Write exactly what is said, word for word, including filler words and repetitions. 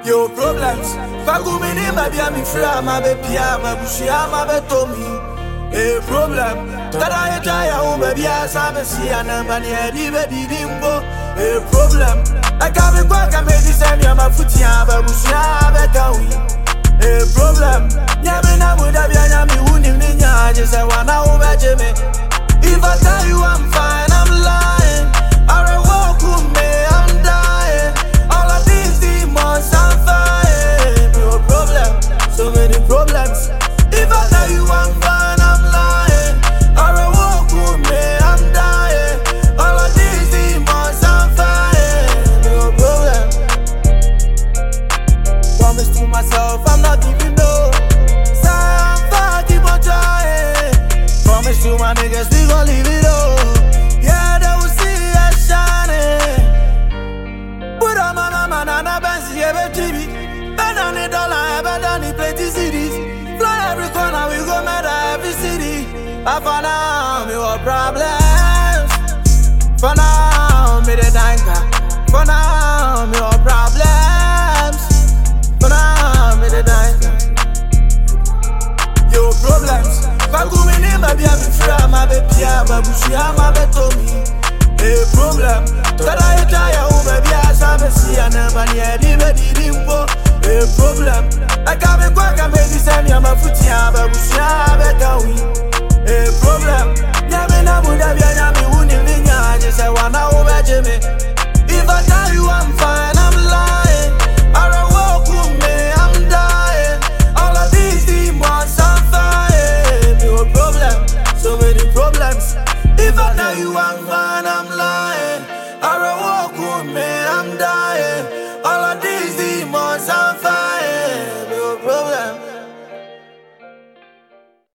Yo problems, Fagumini, maybe I'm in free, I'm a baby, I'm a bushy, I'm a betomi. A problem, that I try, oh, baby, as I'm a sea, and I'm an idea, dimbo. A problem, I can't be back, I made this time, I'm a footy, I'm a bushy, I'm a down. A problem, Yamina would have been a me wounding ninja, just I want to over Jimmy. If I tell you I'm fine, I'm lying. I walk with me, I'm dying. All of these demons, I'm fine. No problem, so many problems. If I tell you I'm fine, I'm lying. I walk with me, I'm dying. All of these demons, I'm fine. No problem. Promise to myself, I'm not giving no. Say I'm fine, keep on trying. Promise to my niggas, we gon' leave it all. Yeah, they will see us shining. Put on my mama, nana, Benzi, every T V. Ben on the dollar, ever done the plenty cities. Fly every corner, we go murder every city. I found out me what problems. For now, me the danker. For now, me what problems. For now, me the danker. Yo, problems. Fagumini, maybe I'm in free, I'm a baby, I'm a bushy, I'm a betomi. A problem, that I try, oh, baby, as I'm a sea, and I'm a near dimbo. A problem, I can't be back, I made this time, I'm a footy, I'm a bushy, I'm a down. A problem, Yamina would have been a me wounding ninja, just I want to over Jimmy. If I tell you I'm fine, I'm lying. I walk with me, I'm dying. All of these demons, I'm fine. No problem, so many problems. If I tell you I'm fine, I'm lying.